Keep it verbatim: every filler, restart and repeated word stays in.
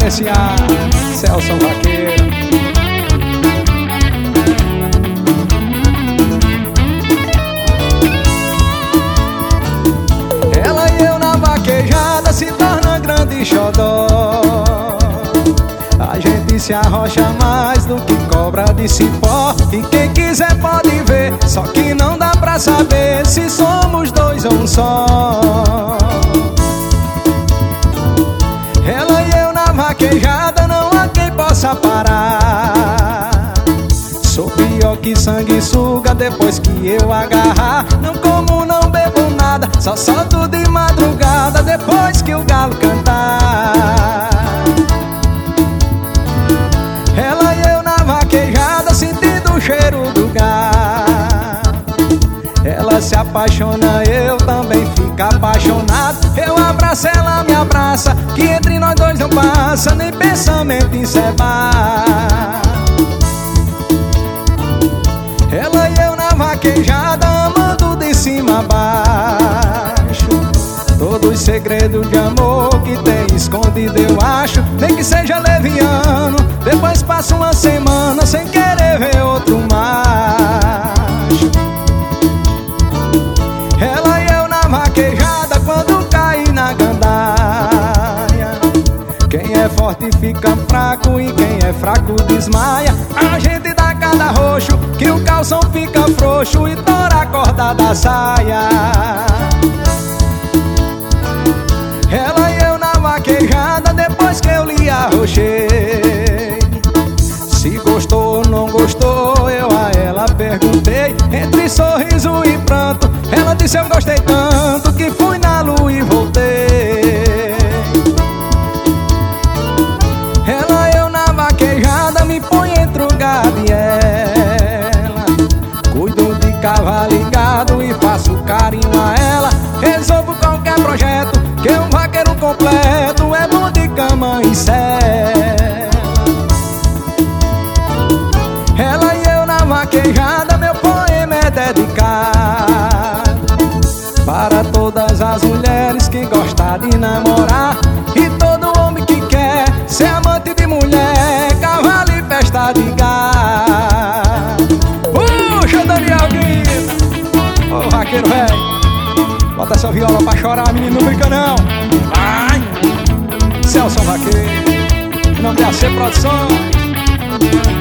S A, Celso Vaqueiro. Ela e eu na vaquejada se torna grande xodó. A gente se arrocha mais do que cobra de cipó. E quem quiser pode ver, só que não dá pra saber se somos dois ou um só. Ela e eu na vaquejada, não há quem possa parar. Sou pior que sanguessuga depois que eu agarrar. Não como, não bebo nada, só solto de madrugada depois que o galo cantar. Ela e eu na vaquejada, sentindo o cheiro do gado. Ela se apaixona, eu também fico apaixonado. Eu abraço, ela me abraça, que entre nós dois não passa nem pensamento em separar. Ela e eu na vaquejada, amando de cima a baixo. Todos os segredos de amor que tem escondido eu acho. Nem que seja leviano, depois passa uma semana sem querer ver outro macho. Ela e eu na vaquejada, quando cair na gandaia. Quem é forte fica fraco e quem é fraco desmaia. A gente dá cada roxo, que o calção fica frouxo e tora a corda da saia. Ela e eu na vaquejada, depois que eu lhe arrochei. Se gostou ou não gostou, eu a ela perguntei. Entre sorriso e pranto, ela disse eu gostei tanto que fui na lua e voltei. Ela e eu na vaquejada, me põe entre o gado e ela. Cuido de cavalo e gado e faço carinho a ela. Resolvo qualquer projeto, que um vaqueiro completo é bom de cama e cela. Ela e eu na vaquejada, meu poema é dedicado para todas as mulheres que gostam de namorar. E todo homem que quer ser amante de mulher, cavalo e festa de gado. Puxa, Daniel Guita! Ô vaqueiro velho, bota essa viola pra chorar, menino, não brinca não. Vai! Celso Vaqueiro, em nome da C Produção.